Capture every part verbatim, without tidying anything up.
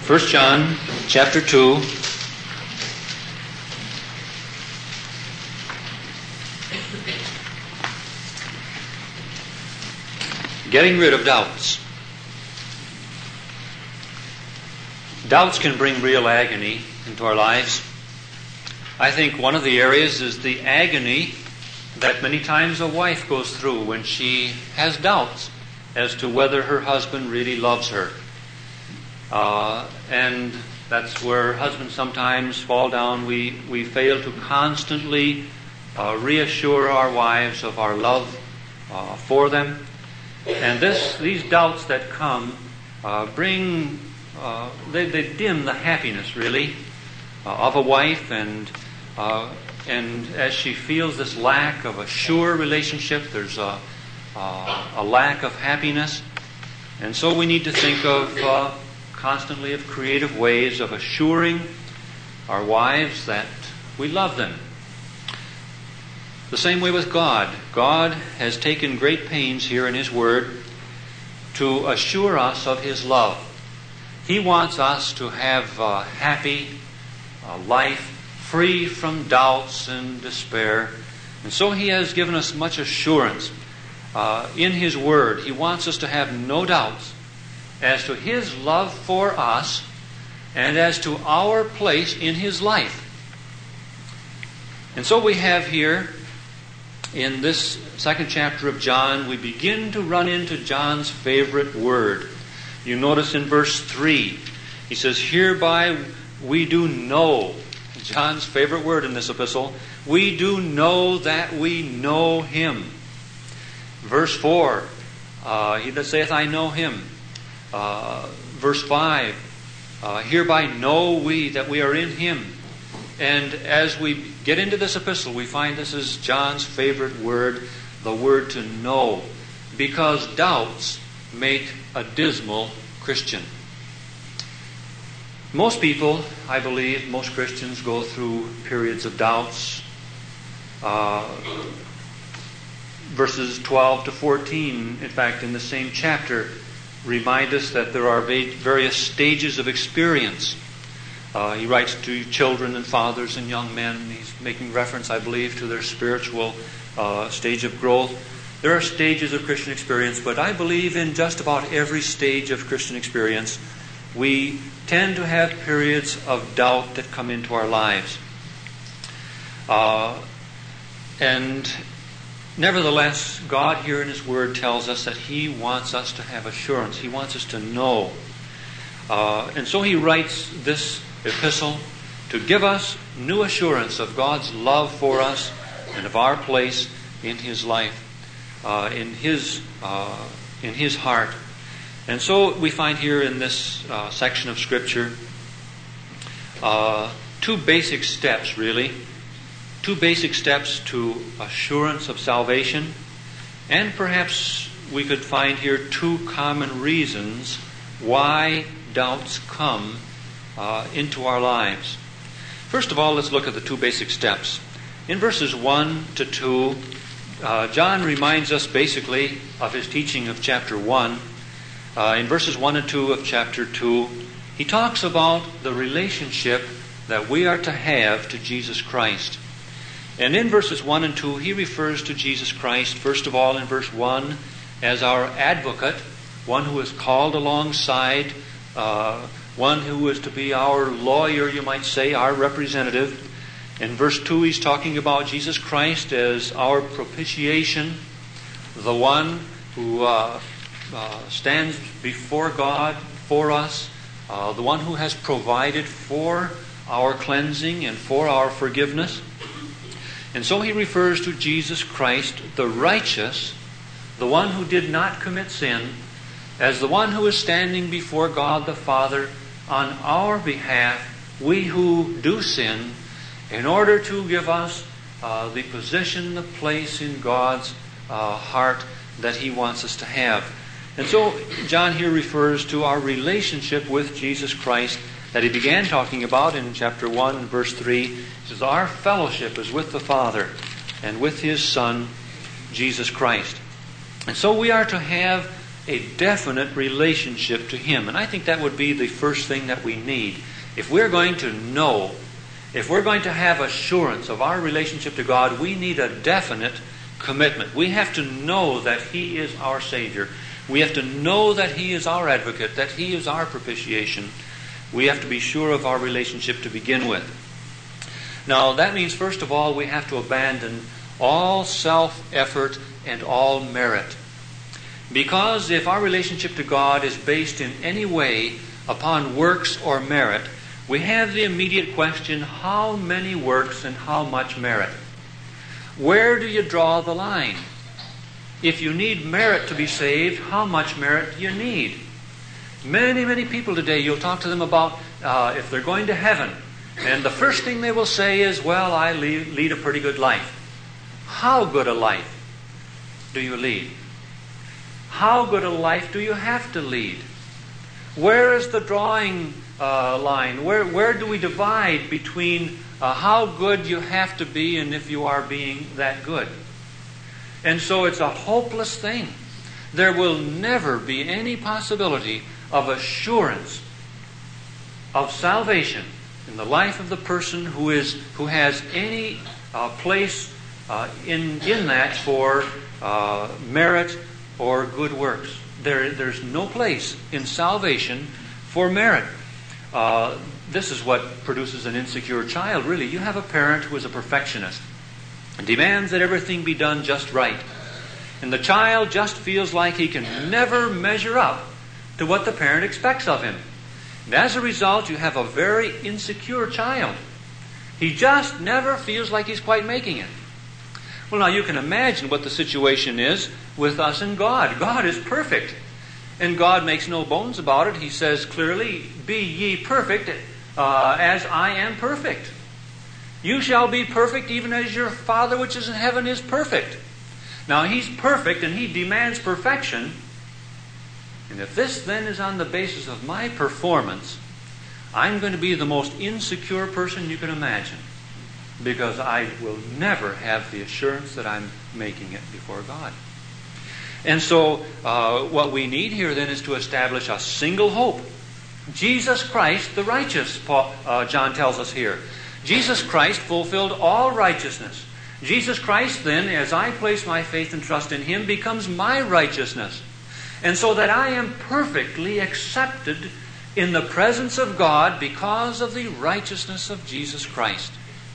First John chapter two. Getting rid of doubts. Doubts can bring real agony into our lives. I think one of the areas is the agony that many times a wife goes through when she has doubts as to whether her husband really loves her. Uh, and that's where husbands sometimes fall down. We, we fail to constantly uh, reassure our wives of our love uh, for them. And this, these doubts that come uh, bring, uh, they, they dim the happiness, really, uh, of a wife. And uh, and as she feels this lack of a sure relationship, there's a, uh, a lack of happiness. And so we need to think of uh, constantly of creative ways of assuring our wives that we love them. The same way with God. God has taken great pains here in His Word to assure us of His love. He wants us to have a happy a life, free from doubts and despair. And so He has given us much assurance uh, in His Word. He wants us to have no doubts as to His love for us and as to our place in His life. And so we have here, in this second chapter of John, we begin to run into John's favorite word. You notice in verse three, he says, "Hereby we do know," John's favorite word in this epistle, "we do know that we know Him." Verse four, uh, "He that saith, I know Him." Uh, verse five, uh, "Hereby know we that we are in Him." And as we get into this epistle, we find this is John's favorite word, the word to know, because doubts make a dismal Christian. Most people, I believe, most Christians go through periods of doubts. Uh, verses twelve to fourteen, in fact, in the same chapter, remind us that there are various stages of experience. Uh, he writes to children and fathers and young men. He's making reference, I believe, to their spiritual uh, stage of growth. There are stages of Christian experience, but I believe in just about every stage of Christian experience, we tend to have periods of doubt that come into our lives. Uh, and nevertheless, God here in His Word tells us that He wants us to have assurance. He wants us to know. Uh, and so He writes this epistle to give us new assurance of God's love for us and of our place in His life, uh, in His uh, in His heart. And so we find here in this uh, section of Scripture uh, two basic steps, really. Two basic steps to assurance of salvation. And perhaps we could find here two common reasons why doubts come uh, into our lives. First of all, let's look at the two basic steps. In verses one to two, uh, John reminds us basically of his teaching of chapter one. Uh, in verses one and two of chapter two, he talks about the relationship that we are to have to Jesus Christ. And in verses one and two, he refers to Jesus Christ, first of all in verse one, as our advocate, one who is called alongside, uh, one who is to be our lawyer, you might say, our representative. In verse two, he's talking about Jesus Christ as our propitiation, the one who uh, uh, stands before God for us, uh, the one who has provided for our cleansing and for our forgiveness. And so he refers to Jesus Christ, the righteous, the one who did not commit sin, as the one who is standing before God the Father on our behalf, we who do sin, in order to give us uh, the position, the place in God's uh, heart that He wants us to have. And so John here refers to our relationship with Jesus Christ that he began talking about in chapter one and verse three. He says, "Our fellowship is with the Father and with His Son, Jesus Christ." And so we are to have a definite relationship to Him. And I think that would be the first thing that we need. If we're going to know, if we're going to have assurance of our relationship to God, we need a definite commitment. We have to know that He is our Savior. We have to know that He is our advocate, that He is our propitiation. We have to be sure of our relationship to begin with. Now, that means, first of all, we have to abandon all self-effort and all merit. Because if our relationship to God is based in any way upon works or merit, we have the immediate question, how many works and how much merit? Where do you draw the line? If you need merit to be saved, how much merit do you need? Many, many people today, you'll talk to them about uh, if they're going to heaven, and the first thing they will say is, well, I lead, lead a pretty good life. How good a life do you lead? How good a life do you have to lead? Where is the drawing uh, line? Where, where do we divide between uh, how good you have to be and if you are being that good? And so it's a hopeless thing. There will never be any possibility of assurance of salvation in the life of the person who is who has any uh, place uh, in in that for uh, merit or good works. There, there's no place in salvation for merit. Uh, this is what produces an insecure child, really. You have a parent who is a perfectionist and demands that everything be done just right. And the child just feels like he can never measure up to what the parent expects of him. And as a result, you have a very insecure child. He just never feels like he's quite making it. Well, now you can imagine what the situation is with us and God. God is perfect. And God makes no bones about it. He says clearly, be ye perfect uh, as I am perfect. You shall be perfect even as your Father which is in heaven is perfect. Now He's perfect and He demands perfection. And if this then is on the basis of my performance, I'm going to be the most insecure person you can imagine. Because I will never have the assurance that I'm making it before God. And so uh, what we need here then is to establish a single hope. Jesus Christ the righteous, Paul, uh, John tells us here. Jesus Christ fulfilled all righteousness. Jesus Christ then, as I place my faith and trust in Him, becomes my righteousness. And so that I am perfectly accepted in the presence of God because of the righteousness of Jesus Christ.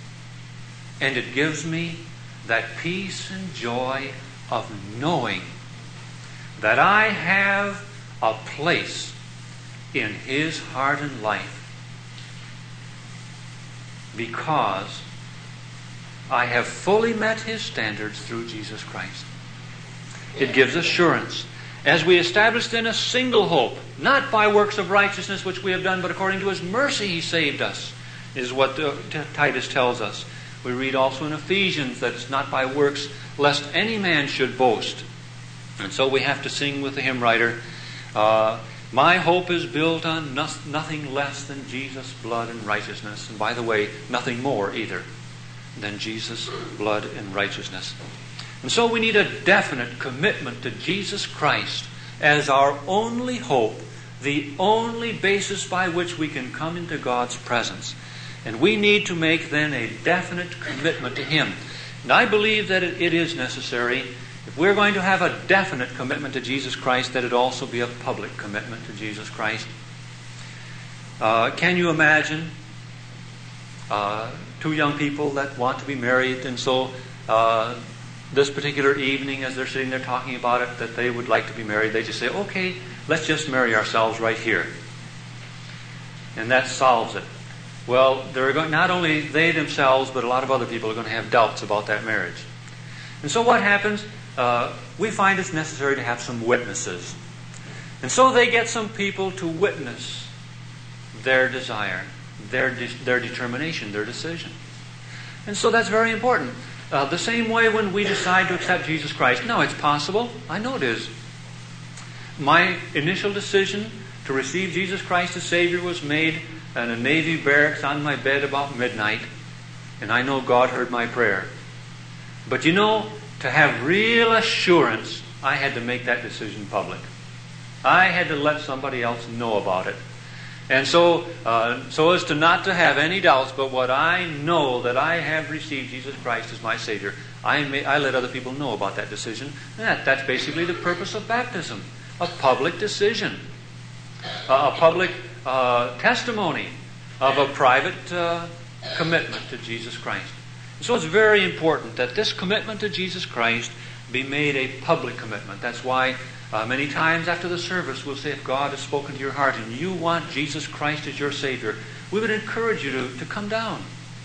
And it gives me that peace and joy of knowing that I have a place in His heart and life because I have fully met His standards through Jesus Christ. It gives assurance. As we establish then a single hope, not by works of righteousness which we have done, but according to His mercy He saved us, is what uh, Titus tells us. We read also in Ephesians that it's not by works lest any man should boast. And so we have to sing with the hymn writer, uh, my hope is built on no- nothing less than Jesus' blood and righteousness. And by the way, nothing more either than Jesus' blood and righteousness. And so we need a definite commitment to Jesus Christ as our only hope, the only basis by which we can come into God's presence. And we need to make then a definite commitment to Him. And I believe that it, it is necessary, if we're going to have a definite commitment to Jesus Christ, that it also be a public commitment to Jesus Christ. Uh, can you imagine uh, two young people that want to be married, and so uh, this particular evening, as they're sitting there talking about it, that they would like to be married, they just say, okay, let's just marry ourselves right here. And that solves it. Well, they're going, not only they themselves, but a lot of other people are going to have doubts about that marriage. And so what happens? Uh, we find it's necessary to have some witnesses. And so they get some people to witness their desire, their, de- their determination, their decision. And so that's very important. Uh, the same way when we decide to accept Jesus Christ. No, it's possible. I know it is. My initial decision to receive Jesus Christ as Savior was made in a Navy barracks on my bed about midnight. And I know God heard my prayer. But you know, to have real assurance, I had to make that decision public. I had to let somebody else know about it. And so, uh, so as to not to have any doubts, but what I know that I have received Jesus Christ as my Savior, I, may, I let other people know about that decision. And that, that's basically the purpose of baptism, a public decision, uh, a public uh, testimony of a private uh, commitment to Jesus Christ. And so it's very important that this commitment to Jesus Christ be made a public commitment. That's why Uh, many times after the service, we'll say, if God has spoken to your heart and you want Jesus Christ as your Savior, we would encourage you to, to come down,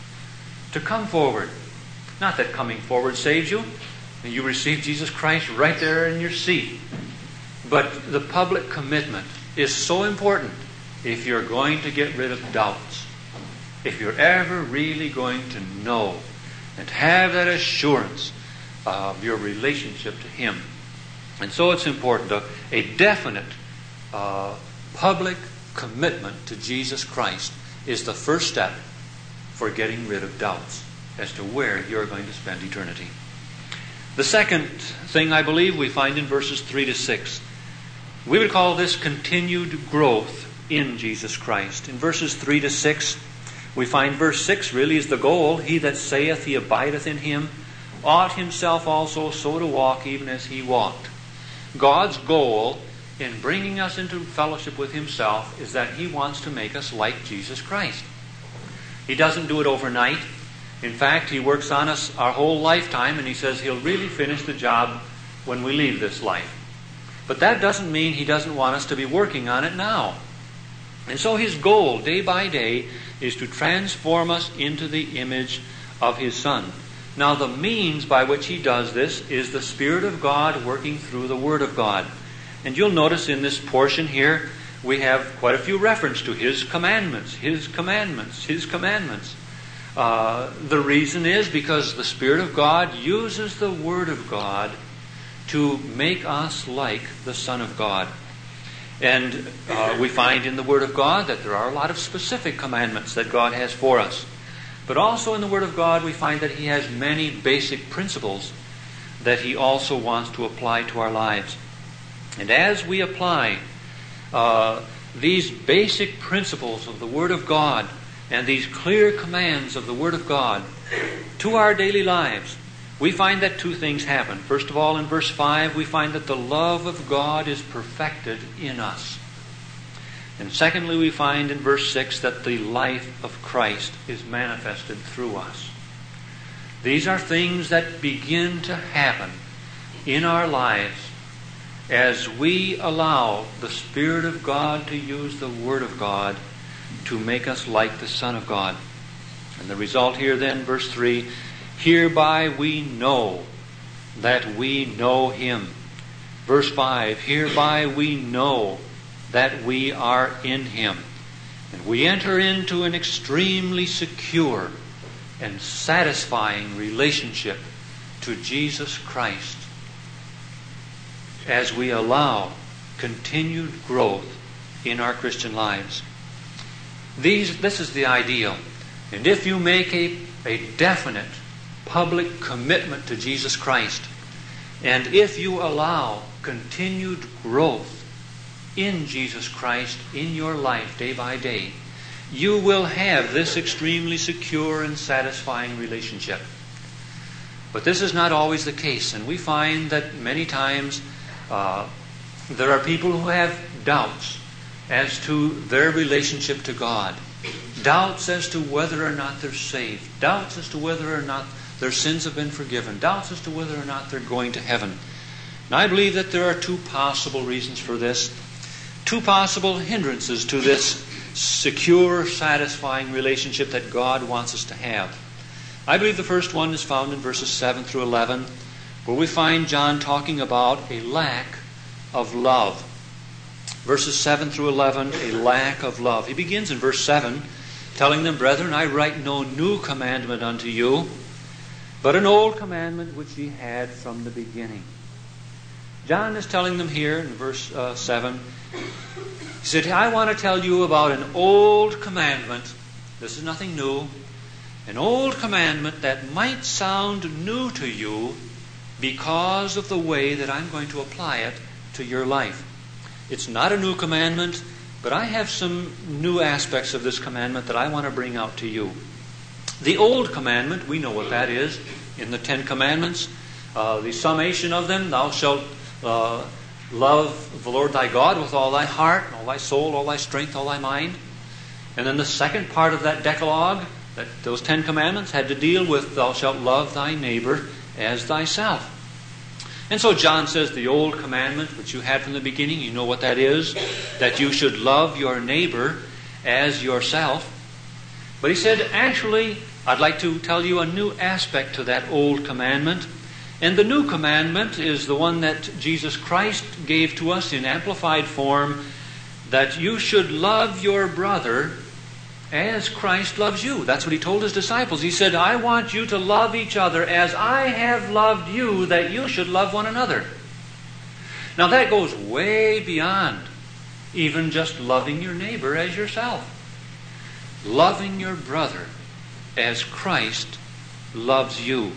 to come forward. Not that coming forward saves you, and you receive Jesus Christ right there in your seat. But the public commitment is so important if you're going to get rid of doubts. If you're ever really going to know and have that assurance of your relationship to Him. And so it's important, a, a definite uh, public commitment to Jesus Christ is the first step for getting rid of doubts as to where you're going to spend eternity. The second thing I believe we find in verses three to six. We would call this continued growth in Jesus Christ. In verses three to six, we find verse six really is the goal. He that saith he abideth in Him ought himself also so to walk even as He walked. God's goal in bringing us into fellowship with Himself is that He wants to make us like Jesus Christ. He doesn't do it overnight. In fact, He works on us our whole lifetime, and He says He'll really finish the job when we leave this life. But that doesn't mean He doesn't want us to be working on it now. And so His goal, day by day, is to transform us into the image of His Son. Now, the means by which He does this is the Spirit of God working through the Word of God. And you'll notice in this portion here, we have quite a few references to His commandments, His commandments, His commandments. Uh, the reason is because the Spirit of God uses the Word of God to make us like the Son of God. And uh, we find in the Word of God that there are a lot of specific commandments that God has for us. But also in the Word of God we find that He has many basic principles that He also wants to apply to our lives. And as we apply uh, these basic principles of the Word of God and these clear commands of the Word of God to our daily lives, we find that two things happen. First of all, in verse five, we find that the love of God is perfected in us. And secondly, we find in verse six that the life of Christ is manifested through us. These are things that begin to happen in our lives as we allow the Spirit of God to use the Word of God to make us like the Son of God. And the result here then, verse three, hereby we know that we know Him. Verse five, hereby we know that we are in Him. And we enter into an extremely secure and satisfying relationship to Jesus Christ as we allow continued growth in our Christian lives. These, this is the ideal. And if you make a, a definite public commitment to Jesus Christ, and if you allow continued growth in Jesus Christ in your life day by day, you will have this extremely secure and satisfying relationship. But this is not always the case, and we find that many times uh, there are people who have doubts as to their relationship to God, doubts as to whether or not they're saved, doubts as to whether or not their sins have been forgiven, doubts as to whether or not they're going to heaven. And I believe that there are two possible reasons for this, two possible hindrances to this secure, satisfying relationship that God wants us to have. I believe the first one is found in verses seven through eleven, where we find John talking about a lack of love. Verses seven through eleven, a lack of love. He begins in verse seven, telling them, Brethren, I write no new commandment unto you, but an old commandment which ye had from the beginning. John is telling them here in verse uh, seven, he said, I want to tell you about an old commandment. This is nothing new. An old commandment that might sound new to you because of the way that I'm going to apply it to your life. It's not a new commandment, but I have some new aspects of this commandment that I want to bring out to you. The old commandment, we know what that is in the Ten Commandments. Uh, the summation of them, thou shalt uh, love the Lord thy God with all thy heart, all thy soul, all thy strength, all thy mind. And then the second part of that Decalogue, that those Ten Commandments, had to deal with thou shalt love thy neighbor as thyself. And so John says the old commandment, which you had from the beginning, you know what that is, that you should love your neighbor as yourself. But he said, actually, I'd like to tell you a new aspect to that old commandment. And the new commandment is the one that Jesus Christ gave to us in amplified form, that you should love your brother as Christ loves you. That's what he told his disciples. He said, I want you to love each other as I have loved you, that you should love one another. Now that goes way beyond even just loving your neighbor as yourself. Loving your brother as Christ loves you.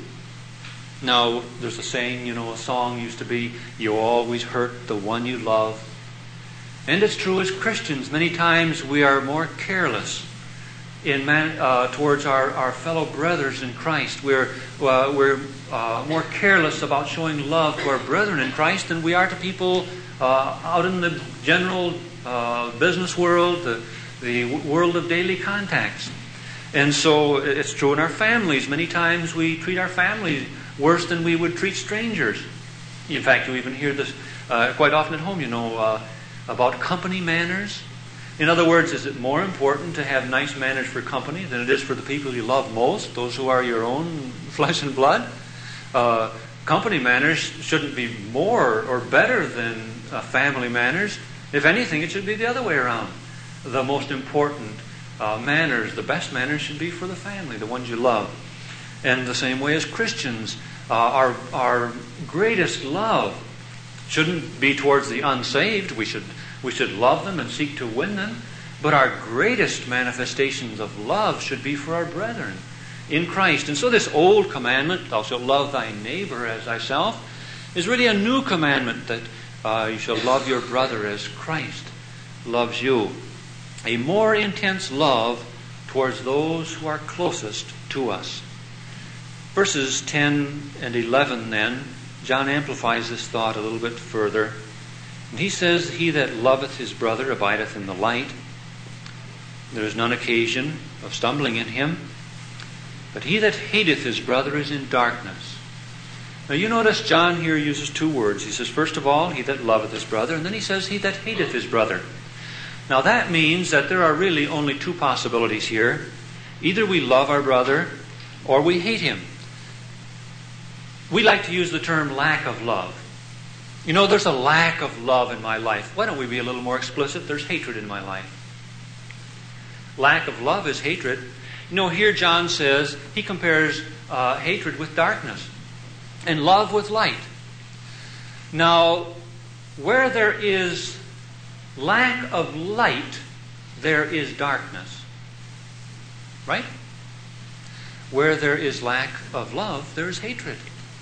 Now, there's a saying, you know, a song used to be, you always hurt the one you love. And it's true as Christians. Many times we are more careless in man, uh, towards our, our fellow brothers in Christ. We're, uh, we're uh, more careless about showing love to our brethren in Christ than we are to people uh, out in the general uh, business world, the, the world of daily contacts. And so it's true in our families. Many times we treat our families worse than we would treat strangers. In fact, you even hear this uh, quite often at home, you know, uh, about company manners. In other words, is it more important to have nice manners for company than it is for the people you love most, those who are your own flesh and blood? Uh, company manners shouldn't be more or better than uh, family manners. If anything, it should be the other way around. The most important uh, manners, the best manners should be for the family, the ones you love. And the same way as Christians, uh, our, our greatest love shouldn't be towards the unsaved. We should we should love them and seek to win them. But our greatest manifestations of love should be for our brethren in Christ. And so this old commandment, thou shalt love thy neighbor as thyself, is really a new commandment, that uh, you shall love your brother as Christ loves you. A more intense love towards those who are closest to us. Verses ten and eleven then, John amplifies this thought a little bit further. And he says, he that loveth his brother abideth in the light. There is none occasion of stumbling in him. But he that hateth his brother is in darkness. Now you notice John here uses two words. He says, first of all, he that loveth his brother. And then he says, he that hateth his brother. Now that means that there are really only two possibilities here. Either we love our brother or we hate him. We like to use the term lack of love. You know, there's a lack of love in my life. Why don't we be a little more explicit? There's hatred in my life. Lack of love is hatred. You know, here John says, he compares uh, hatred with darkness and love with light. Now, where there is lack of light, there is darkness. Right? Where there is lack of love, there is hatred.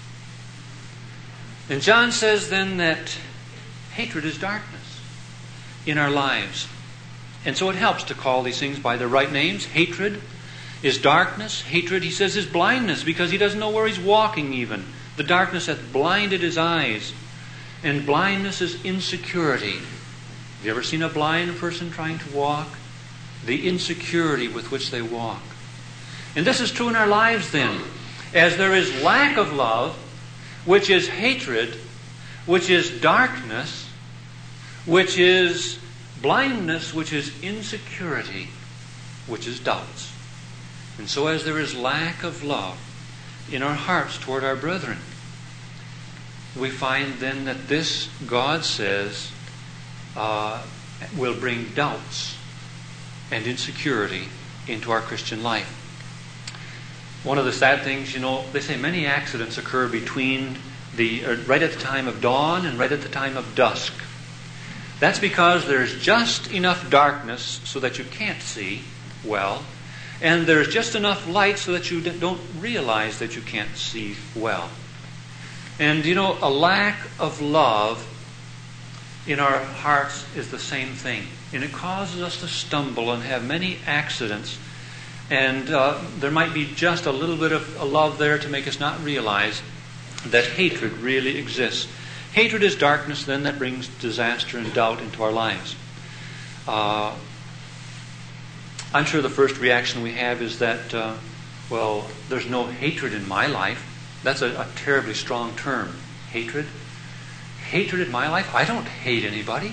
And John says then that hatred is darkness in our lives. And so it helps to call these things by their right names. Hatred is darkness. Hatred, he says, is blindness, because he doesn't know where he's walking even. The darkness hath blinded his eyes. And blindness is insecurity. Have you ever seen a blind person trying to walk? The insecurity with which they walk. And this is true in our lives then. As there is lack of love, which is hatred, which is darkness, which is blindness, which is insecurity, which is doubts. And so as there is lack of love in our hearts toward our brethren, we find then that this, God says, uh, will bring doubts and insecurity into our Christian life. One of the sad things, you know, they say many accidents occur between the uh, right at the time of dawn and right at the time of dusk. That's because there's just enough darkness so that you can't see well, and there's just enough light so that you don't realize that you can't see well. And, you know, a lack of love in our hearts is the same thing. And it causes us to stumble and have many accidents. And uh, there might be just a little bit of a love there to make us not realize that hatred really exists. Hatred is darkness then that brings disaster and doubt into our lives. Uh, I'm sure the first reaction we have is that, uh, well, there's no hatred in my life. That's a, a terribly strong term. Hatred? Hatred in my life? I don't hate anybody.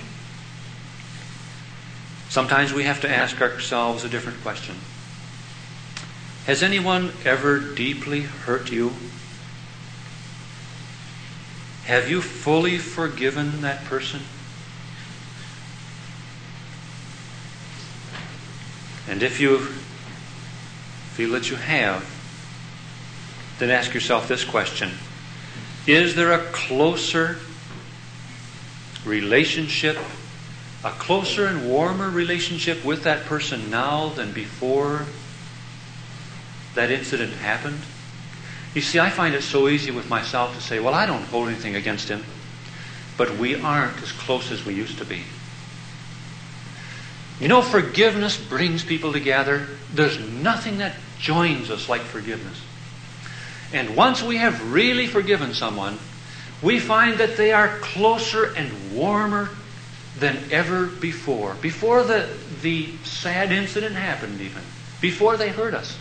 Sometimes we have to ask ourselves a different question. Has anyone ever deeply hurt you? Have you fully forgiven that person? And if you feel that you have, then ask yourself this question. Is there a closer relationship, a closer and warmer relationship with that person now than before that incident happened? You see, I find it so easy with myself to say, well, I don't hold anything against him. But we aren't as close as we used to be. You know, forgiveness brings people together. There's nothing that joins us like forgiveness. And once we have really forgiven someone, we find that they are closer and warmer than ever before. Before the, the sad incident happened even. Before they hurt us.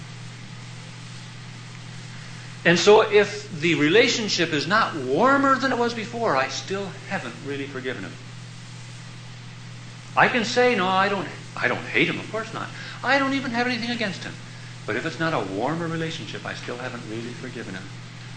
And so if the relationship is not warmer than it was before, I still haven't really forgiven him. I can say, no, I don't I don't hate him, of course not. I don't even have anything against him. But if it's not a warmer relationship, I still haven't really forgiven him.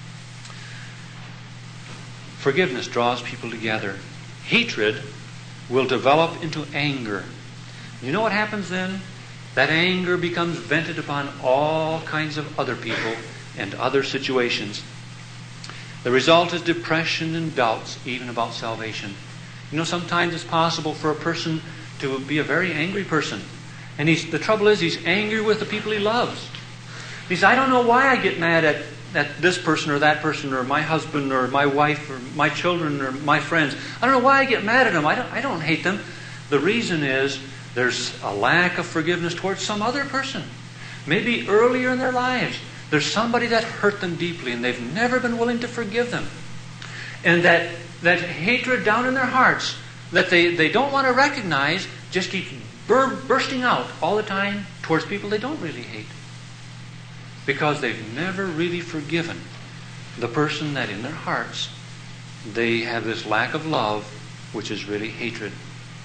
Forgiveness draws people together. Hatred will develop into anger. You know what happens then? That anger becomes vented upon all kinds of other people and other situations. The result is depression and doubts, even about salvation. You know, sometimes it's possible for a person to be a very angry person. And he's, the trouble is, he's angry with the people he loves. He says, I don't know why I get mad at, at this person or that person or my husband or my wife or my children or my friends. I don't know why I get mad at them. I don't, I don't hate them. The reason is there's a lack of forgiveness towards some other person. Maybe earlier in their lives, there's somebody that hurt them deeply and they've never been willing to forgive them. And that, that hatred down in their hearts that they, they don't want to recognize just keeps bur- bursting out all the time towards people they don't really hate. Because they've never really forgiven the person that in their hearts they have this lack of love, which is really hatred.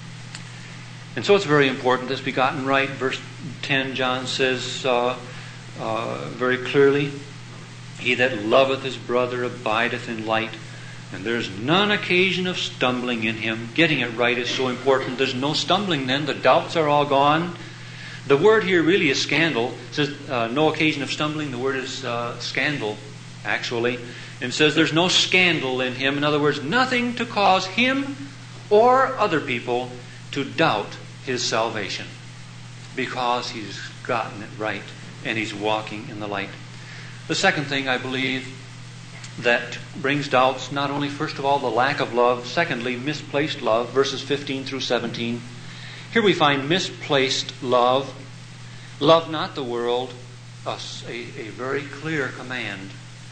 And so it's very important this be gotten right. Verse ten, John says uh, uh, very clearly, he that loveth his brother abideth in light, and there's none occasion of stumbling in him. Getting it right is so important. There's no stumbling then. The doubts are all gone. The word here really is scandal. It says uh, no occasion of stumbling. The word is uh, scandal, actually. And it says there's no scandal in him. In other words, nothing to cause him or other people to doubt his salvation. Because he's gotten it right and he's walking in the light. The second thing I believe that brings doubts, not only first of all the lack of love, secondly misplaced love, verses fifteen through seventeen. Here we find misplaced love. Love not the world, a, a very clear command.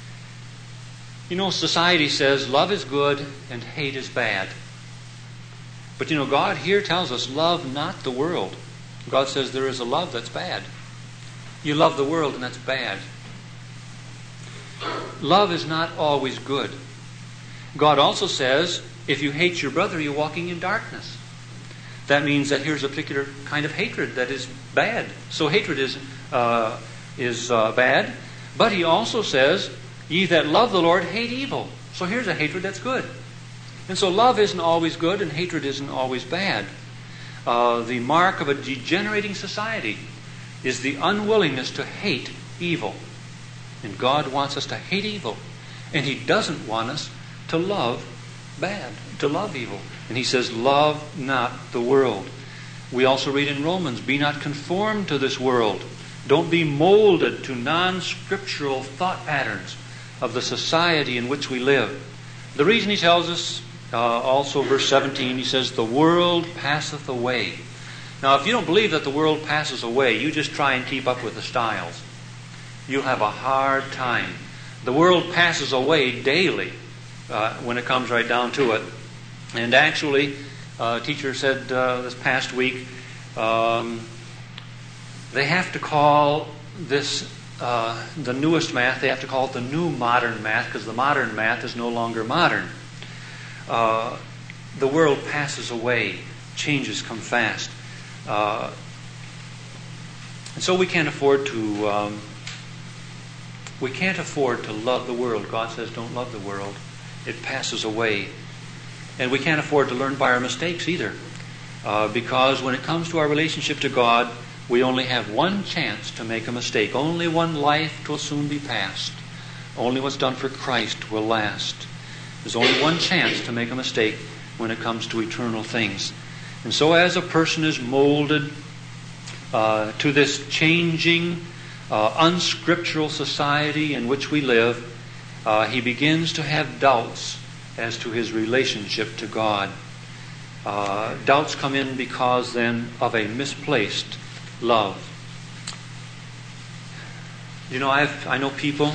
You know, society says love is good and hate is bad. But you know, God here tells us love not the world. God says there is a love that's bad. You love the world and that's bad. Love is not always good. God also says, if you hate your brother, you're walking in darkness. That means that here's a particular kind of hatred that is bad. So hatred is uh, is uh, bad. But he also says, ye that love the Lord hate evil. So here's a hatred that's good. And so love isn't always good and hatred isn't always bad. Uh, the mark of a degenerating society is the unwillingness to hate evil. And God wants us to hate evil. And He doesn't want us to love bad, to love evil. And He says, love not the world. We also read in Romans, be not conformed to this world. Don't be molded to non-scriptural thought patterns of the society in which we live. The reason he tells us Uh, also, verse seventeen, he says, the world passeth away. Now, if you don't believe that the world passes away, you just try and keep up with the styles. You'll have a hard time. The world passes away daily uh, when it comes right down to it. And actually, uh, a teacher said uh, this past week, um, they have to call this, uh, the newest math, they have to call it the new modern math, because the modern math is no longer modern. Uh, the world passes away. Changes come fast. Uh, and so we can't afford to um, we can't afford to love the world. God says don't love the world. It passes away. And we can't afford to learn by our mistakes either. Uh, because when it comes to our relationship to God, we only have one chance to make a mistake. Only one life will soon be passed. Only what's done for Christ will last. There's only one chance to make a mistake when it comes to eternal things. And so as a person is molded uh, to this changing, uh, unscriptural society in which we live, uh, he begins to have doubts as to his relationship to God. Uh, doubts come in because then of a misplaced love. You know, I've, I know people,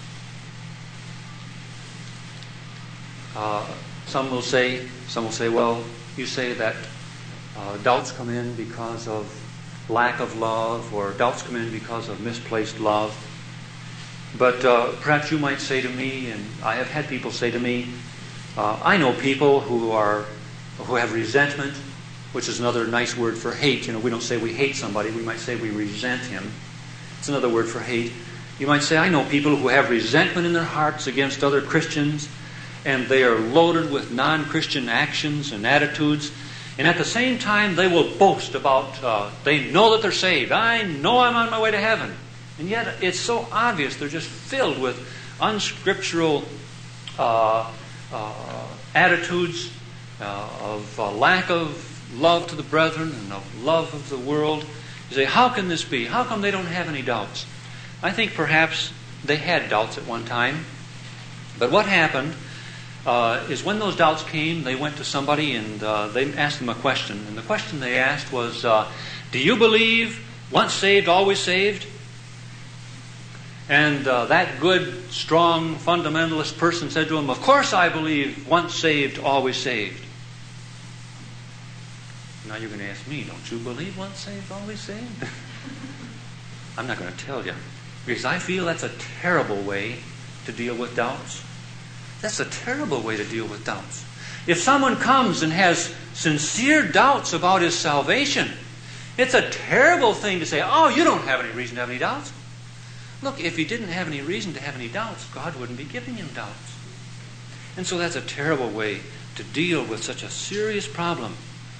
uh, some will say, some will say, well, you say that Uh, doubts come in because of lack of love, or doubts come in because of misplaced love. But uh, perhaps you might say to me, and I have had people say to me, uh, I know people who are who have resentment, which is another nice word for hate. You know, we don't say we hate somebody, we might say we resent him. It's another word for hate. You might say, I know people who have resentment in their hearts against other Christians, and they are loaded with non-Christian actions and attitudes. And at the same time, they will boast about, uh, they know that they're saved. I know I'm on my way to heaven. And yet, it's so obvious. They're just filled with unscriptural uh, uh, attitudes uh, of uh, lack of love to the brethren and of love of the world. You say, how can this be? How come they don't have any doubts? I think perhaps they had doubts at one time. But what happened Uh, is when those doubts came, they went to somebody and uh, they asked them a question. And the question they asked was, uh, do you believe once saved, always saved? And uh, that good, strong, fundamentalist person said to him, of course I believe once saved, always saved. Now you're going to ask me, don't you believe once saved, always saved? I'm not going to tell you. Because I feel that's a terrible way to deal with doubts. That's a terrible way to deal with doubts. If someone comes and has sincere doubts about his salvation, it's a terrible thing to say, oh, you don't have any reason to have any doubts. Look, if he didn't have any reason to have any doubts, God wouldn't be giving him doubts. And so that's a terrible way to deal with such a serious problem.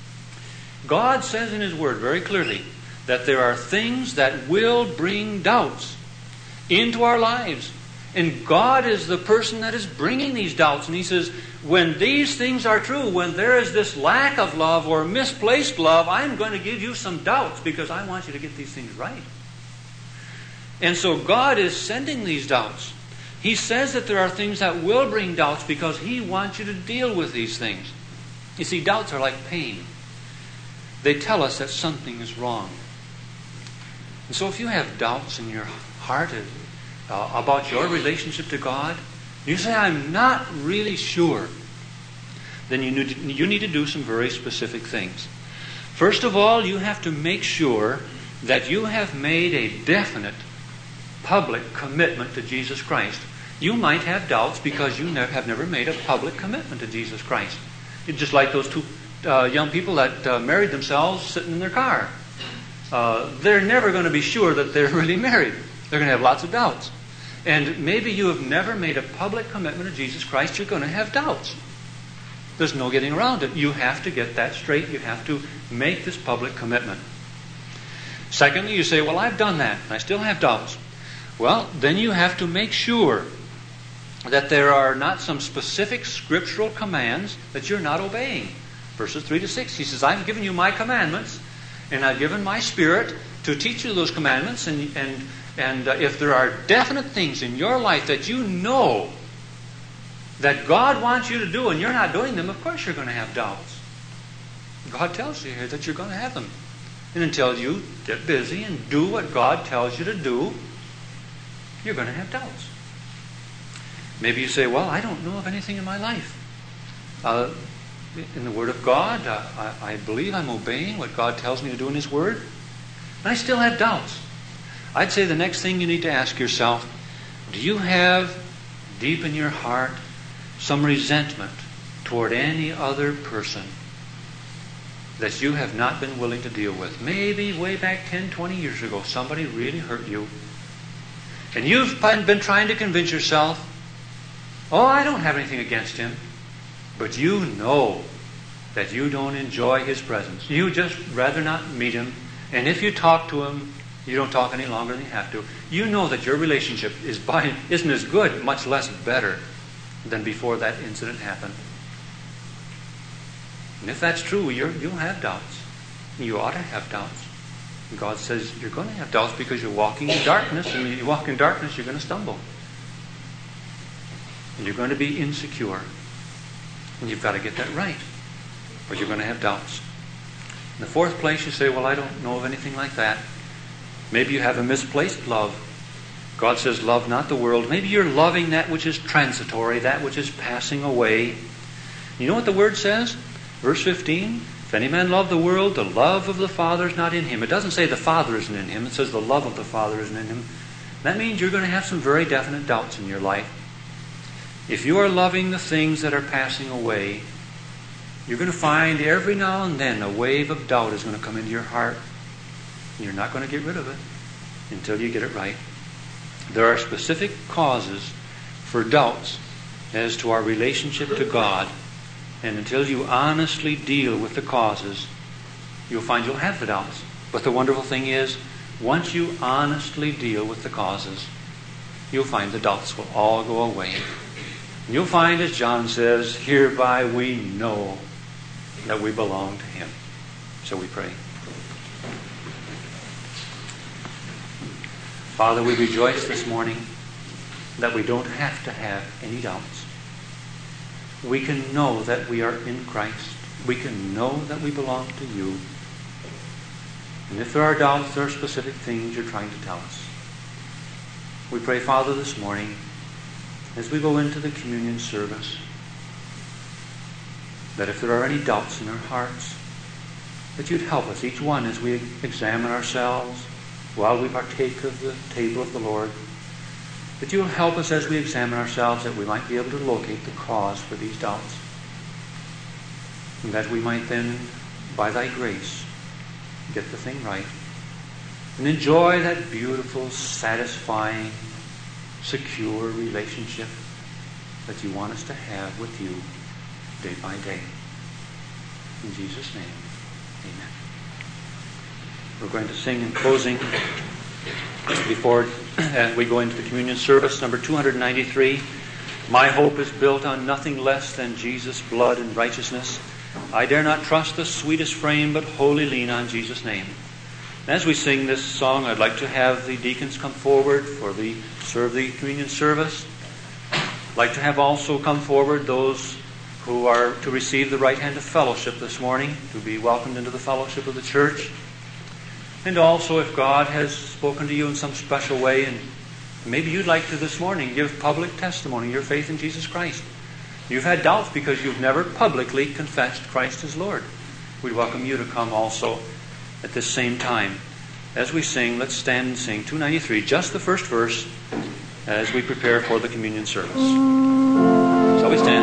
God says in His Word very clearly that there are things that will bring doubts into our lives. And God is the person that is bringing these doubts. And He says, when these things are true, when there is this lack of love or misplaced love, I'm going to give you some doubts because I want you to get these things right. And so God is sending these doubts. He says that there are things that will bring doubts because He wants you to deal with these things. You see, doubts are like pain. They tell us that something is wrong. And so if you have doubts in your heart, Uh, about your relationship to God, you say, I'm not really sure, then you need, to, you need to do some very specific things. First of all, you have to make sure that you have made a definite public commitment to Jesus Christ. You might have doubts because you ne- have never made a public commitment to Jesus Christ. It's just like those two uh, young people that uh, married themselves sitting in their car. Uh, they're never going to be sure that they're really married. They're going to have lots of doubts. And maybe you have never made a public commitment to Jesus Christ. You're going to have doubts. There's no getting around it. You have to get that straight. You have to make this public commitment. Secondly, you say, well, I've done that. I still have doubts. Well, then you have to make sure that there are not some specific scriptural commands that you're not obeying. Verses three to six, He says, I've given you my commandments, and I've given my Spirit to teach you those commandments, and and And uh, if there are definite things in your life that you know that God wants you to do and you're not doing them, of course you're going to have doubts. God tells you here that you're going to have them. And until you get busy and do what God tells you to do, you're going to have doubts. Maybe you say, well, I don't know of anything in my life. Uh, in the Word of God, uh, I, I believe I'm obeying what God tells me to do in His Word, and I still have doubts. I'd say the next thing you need to ask yourself, do you have deep in your heart some resentment toward any other person that you have not been willing to deal with? Maybe way back ten, twenty years ago, somebody really hurt you. And you've been trying to convince yourself, oh, I don't have anything against him. But you know that you don't enjoy his presence. You just rather not meet him. And if you talk to him, you don't talk any longer than you have to. You know that your relationship is by, isn't as good, much less better, than before that incident happened. And if that's true, you're, you'll have doubts. You ought to have doubts. And God says you're going to have doubts because you're walking in darkness, and when you walk in darkness, you're going to stumble. And you're going to be insecure. And you've got to get that right, or you're going to have doubts. In the fourth place, you say, well, I don't know of anything like that. Maybe you have a misplaced love. God says, love not the world. Maybe you're loving that which is transitory, that which is passing away. You know what the Word says? Verse fifteen, if any man love the world, the love of the Father is not in him. It doesn't say the Father isn't in him. It says the love of the Father isn't in him. That means you're going to have some very definite doubts in your life. If you are loving the things that are passing away, you're going to find every now and then a wave of doubt is going to come into your heart. And you're not going to get rid of it until you get it right. There are specific causes for doubts as to our relationship to God. And until you honestly deal with the causes, you'll find you'll have the doubts. But the wonderful thing is, once you honestly deal with the causes, you'll find the doubts will all go away. And you'll find, as John says, hereby we know that we belong to Him. So we pray. Father, we rejoice this morning that we don't have to have any doubts. We can know that we are in Christ. We can know that we belong to You. And if there are doubts, there are specific things You're trying to tell us. We pray, Father, this morning, as we go into the communion service, that if there are any doubts in our hearts, that You'd help us, each one, as we examine ourselves while we partake of the table of the Lord, that You'll help us as we examine ourselves, that we might be able to locate the cause for these doubts. And that we might then, by Thy grace, get the thing right. And enjoy that beautiful, satisfying, secure relationship that You want us to have with You day by day. In Jesus' name, amen. We're going to sing in closing before uh, we go into the communion service, number two ninety-three. My hope is built on nothing less than Jesus' blood and righteousness. I dare not trust the sweetest frame, but wholly lean on Jesus' name. As we sing this song, I'd like to have the deacons come forward for the serve the communion service. I'd like to have also come forward those who are to receive the right hand of fellowship this morning, to be welcomed into the fellowship of the church. And also, if God has spoken to you in some special way, and maybe you'd like to this morning give public testimony of your faith in Jesus Christ. You've had doubts because you've never publicly confessed Christ as Lord. We welcome you to come also at this same time. As we sing, let's stand and sing two ninety-three, just the first verse, as we prepare for the communion service. So we stand.